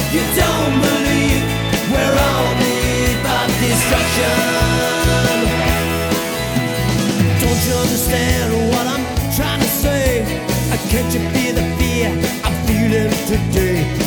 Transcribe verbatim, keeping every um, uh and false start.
You don't believe we're only about destruction. Don't you understand what I'm trying to say? Can't you feel the fear I'm feeling today?